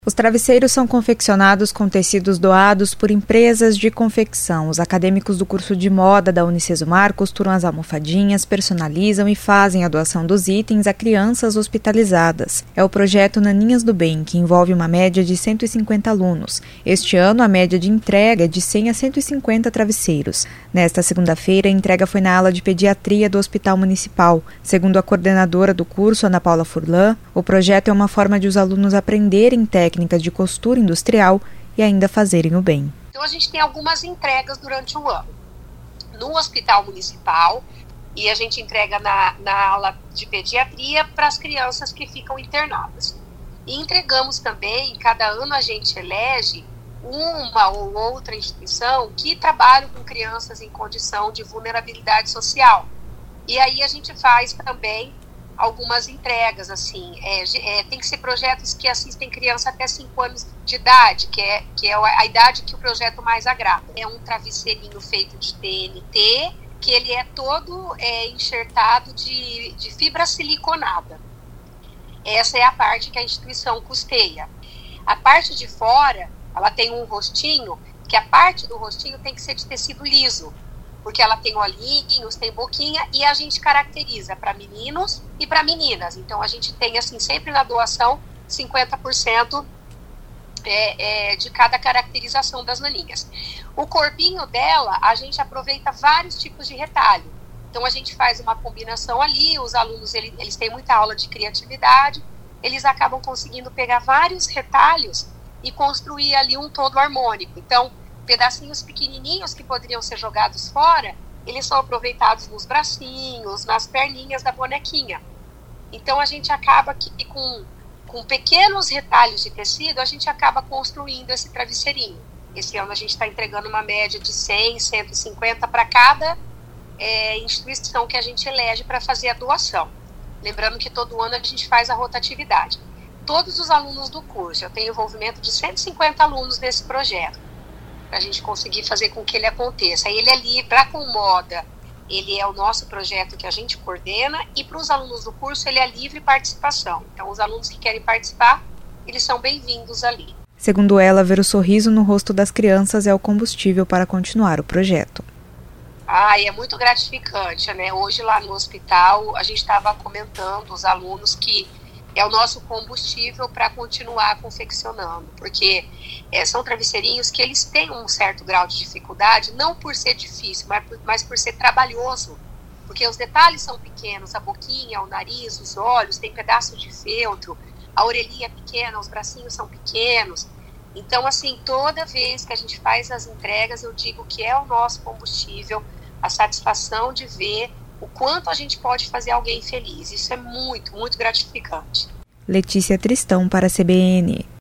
Os travesseiros são confeccionados com tecidos doados por empresas de confecção. Os acadêmicos do curso de moda da Unicesumar costuram as almofadinhas, personalizam e fazem a doação dos itens a crianças hospitalizadas. É o projeto Naninhas do Bem, que envolve uma média de 150 alunos. Este ano, a média de entrega é de 100 a 150 travesseiros. Nesta segunda-feira, a entrega foi na ala de pediatria do Hospital Municipal. Segundo a coordenadora do curso, Ana Paula Furlan, o projeto é uma forma de os alunos aprenderem técnicas de costura industrial e ainda fazerem o bem. Então a gente tem algumas entregas durante o ano no Hospital Municipal e a gente entrega na aula de pediatria para as crianças que ficam internadas. E entregamos também, cada ano a gente elege uma ou outra instituição que trabalha com crianças em condição de vulnerabilidade social. E aí a gente faz também algumas entregas, assim, tem que ser projetos que assistem criança até 5 anos de idade, que é a idade que o projeto mais agrada. É um travesseirinho feito de TNT, que ele é todo enxertado de fibra siliconada. Essa é a parte que a instituição custeia. A parte de fora, ela tem um rostinho, que a parte do rostinho tem que ser de tecido liso, porque ela tem olhinhos, tem boquinha, e a gente caracteriza para meninos e para meninas. Então a gente tem, assim, sempre na doação 50% de cada caracterização das naninhas. O corpinho dela, a gente aproveita vários tipos de retalho. Então a gente faz uma combinação ali, os alunos eles têm muita aula de criatividade, eles acabam conseguindo pegar vários retalhos e construir ali um todo harmônico. Então, pedacinhos pequenininhos que poderiam ser jogados fora, eles são aproveitados nos bracinhos, nas perninhas da bonequinha. Então a gente acaba que com pequenos retalhos de tecido, a gente acaba construindo esse travesseirinho. Esse ano a gente está entregando uma média de 100, 150 para cada instituição que a gente elege para fazer a doação. Lembrando que todo ano a gente faz a rotatividade. Todos os alunos do curso, eu tenho envolvimento de 150 alunos nesse projeto, para a gente conseguir fazer com que ele aconteça. Ele é livre, para com moda, ele é o nosso projeto que a gente coordena, e para os alunos do curso ele é livre participação. Então os alunos que querem participar, eles são bem-vindos ali. Segundo ela, ver o sorriso no rosto das crianças é o combustível para continuar o projeto. É muito gratificante, né? Hoje lá no hospital a gente estava comentando os alunos que é o nosso combustível para continuar confeccionando, porque são travesseirinhos que eles têm um certo grau de dificuldade, não por ser difícil, mas por ser trabalhoso, porque os detalhes são pequenos, a boquinha, o nariz, os olhos, tem pedaço de feltro, a orelhinha é pequena, os bracinhos são pequenos. Então, assim, toda vez que a gente faz as entregas, eu digo que é o nosso combustível, a satisfação de ver o quanto a gente pode fazer alguém feliz. Isso é muito, muito gratificante. Letícia Tristão para a CBN.